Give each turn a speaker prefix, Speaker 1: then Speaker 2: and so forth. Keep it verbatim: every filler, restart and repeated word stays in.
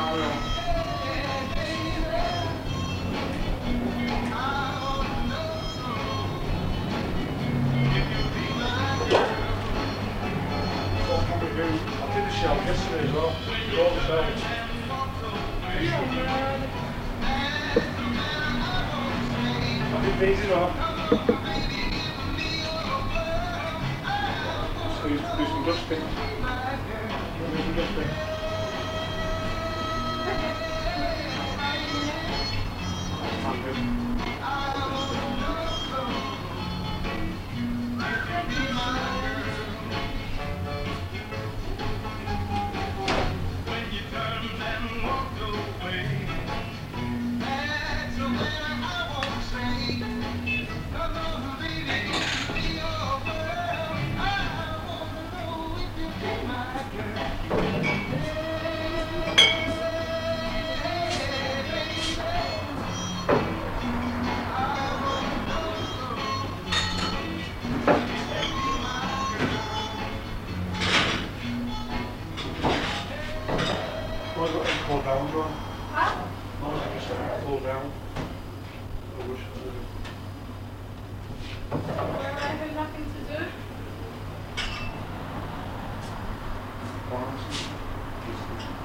Speaker 1: I did the shell yesterday as well. Did all the shells. I did these as well. So you do some dusting. Do some dusting. I've got to pull down as well.
Speaker 2: Huh?
Speaker 1: I was going to say pull down. I wish I would.
Speaker 2: Where I have nothing to do.
Speaker 1: Honestly, just